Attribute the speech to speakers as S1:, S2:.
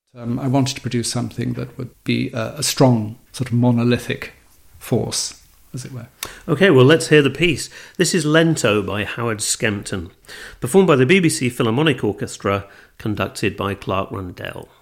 S1: I wanted to produce something that would be a strong, sort of monolithic force, as it were.
S2: OK, well, let's hear the piece. This is Lento by Howard Skempton, performed by the BBC Philharmonic Orchestra, conducted by Clark Rundell.